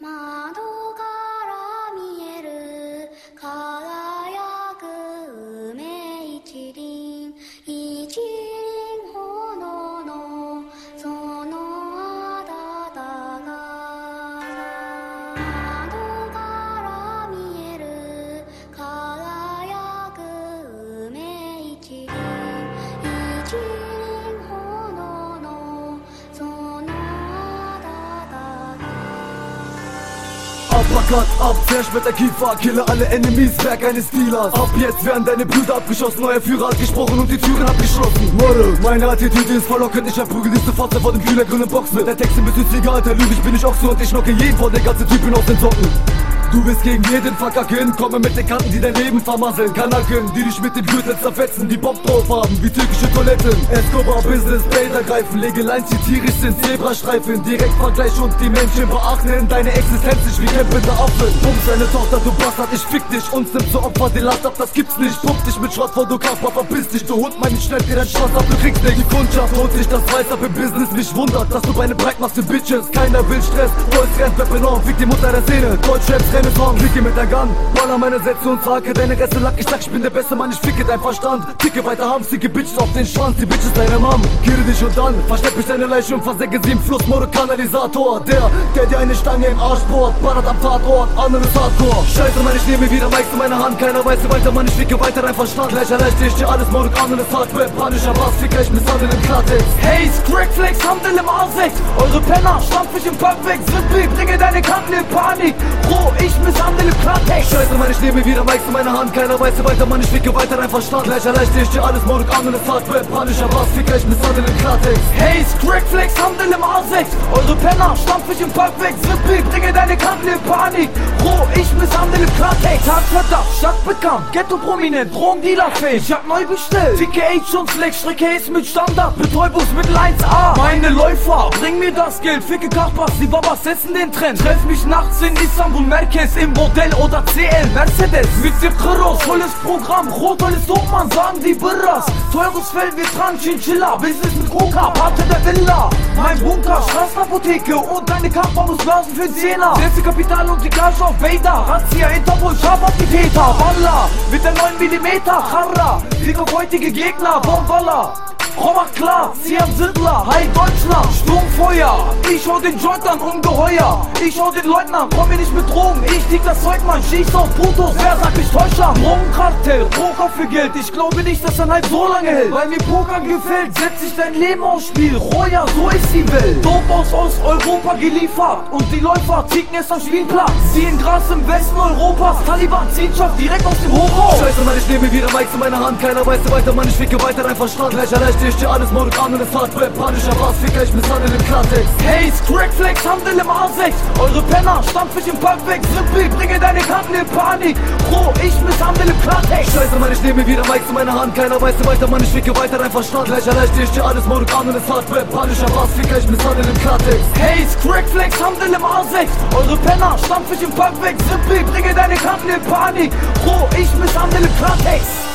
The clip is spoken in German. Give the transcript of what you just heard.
窓から見える輝く梅一輪一輪ほどのそのあだたが窓から見える輝く梅一輪一輪ほどのそのあだたが Uppercut, Abzersch mit der Kiefer, kille alle Enemies, Werk eines Dealers. Ab jetzt werden deine Brüder abgeschossen, neuer Führer hat gesprochen und die Türen abgeschlossen. Morde, meine Attitüde ist verlockend, ich verprügel dich sofort vor dem kühlergrünen Box mit. Der Text ein bisschen egal, alter Lüge, ich bin nicht Ochse und ich knocke jeden vor den ganzen Typen aus den Socken. Du bist gegen jeden verkacken, komme mit den Kanten, die dein Leben vermasseln. Kanaken, die dich mit dem Gürtel zerfetzen, die Bock drauf haben, wie türkische Toiletten. Escobar, Business, Bait ergreifen, Legeleien zitierisch sind Zebrastreifen. Direktvergleich und die Menschen beachten deine Existenz nicht wie kämpfende Affen. Pump seine Tochter, du Bastard, ich fick dich, uns nimmt zur Opfer die Last ab, das gibt's nicht. Pump dich mit Schrott vor du Kappa, verpiss dich, du Hund, mein, ich schneid dir dein Spaß ab, du kriegst nicht. Die Kundschaft holt sich das Weiß ab im Business, mich wundert, dass du Beine breit machst in Bitches. Keiner will Stress, Boys rennt, Weapon on, fick die Mutter der Szene, Deutschraps, Renaissance, klicke mit der Gun, baller meine Sätze und sage deine Reste lack, ich sag, ich bin der beste Mann, ich ficke dein Verstand. Ticke weiter haben, sicke Bitches auf den Schwanz, die Bitch ist deine Mom. Kille dich und dann, versteck mich deine Leiche und versenke sie im Fluss, Morde-Kanalisator. Der dir eine Stange im Arsch bohrt, ballert am Tatort, anderes Hardcore. Scheiße, Mann, ich nehme wieder Mikes in meine Hand, keiner weiß weiter, Mann, ich ficke weiter dein Verstand. Gleich erleichter ich dir alles, Morde, anderes Hardware, panischer Bass, ficker ich misshandel im Klartext. Hey, Crackflex, Handel im A6, eure Penner, stampf ich im Pack weg, Zippel, bringe deine Kanten in Panik, Bro, ich misshandel im Klartext. Scheiße, Mann, ich nehme wieder Mikes in meine Hand, keiner weiß weiter, Mann, ich ficke weiter dein Verstand. Gleich erleichter ich dir alles, Morde, anderes Hardware, panischer Bass, ficker ich misshandel im Klartext. Hey, Crackflex, Handel im A6, eure Penner, stampf ich im Pack weg, Zippel, bringe deine Kanten in Panik, Bro, ich misshandel im Klartext. Tatverdacht, stadtbekannt, Ghetto-prominent, Drogendealer-Fame, ich hab neu bestellt, Ticke H und Flex, Strecke Ace mit Standard, Betäubungsmittel 1A. Meine Läufer, bring mir das Geld, ficke Kachbas, die Babas setzen den Trend. Treff mich nachts in Istanbul, Merkez, im Bordell oder CL, Mercedes, mit Zirkeros, volles Programm, rot, alles Mann, sagen die Birras. Teures Feld, wir tragen Chinchilla, Business mit Coca, Pate der Villa. Mein Bunker, Straßenapotheke und deine Kachba muss blasen für 10er. Setze Kapital und die Gage auf Vader, Razzia, Interpol, scharf auf die Täter. Baller, mit der 9mm, Charra, Fick auf heutige Gegner, Bomballer. Komm mach klar, Siam Sittler, Hi Deutschland, Sturmfeuer. Ich hau den Joint an, ungeheuer. Ich hau den Leuten an, komm mir nicht mit Drogen. Ich tick das Zeug, man, schieß auf Putos. Wer sagt ich Täuscher? Drogenkartell, Poker für Geld. Ich glaube nicht, dass ein Hype so lange hält. Weil mir Poker gefällt, setz ich dein Leben aufs Spiel. Roya, so ist die Welt. Dope aus Osteuropa geliefert. Und die Läufer ticken es am Spielplatz. Ziehen Gras im Westen Europas. Taliban ziehen Schaft direkt aus dem Hochhaus. Scheiße, Mann, ich nehme wieder Mikes in meine Hand, keiner weiß weiter, Mann, ich ficke weiter dein Verstand. Gleich erleichter ich dir alles, Morde, anderes Hardware, panischer Bass, ficker ich misshandel im Klartext. Hey, Crackflex, Handel im A6, eure Penner, stampf ich im Pack weg, Zippel, bringe deine Kanten in Panik, Bro, ich misshandel im Klartext. Scheiße, Mann, ich nehme wieder Mikes in meine Hand, keiner weiß weiter, Mann, ich ficke weiter dein Verstand. Gleich erleichter ich dir alles, Morde, anderes Hardware, panischer Bass, ficker ich misshandel im Klartext. Hey, Crackflex, Handel im A6, eure Penner, stampf ich im Pack weg, Zippel, bringe deine Kanten in Panik, Bro, ich misshandel im Klartext.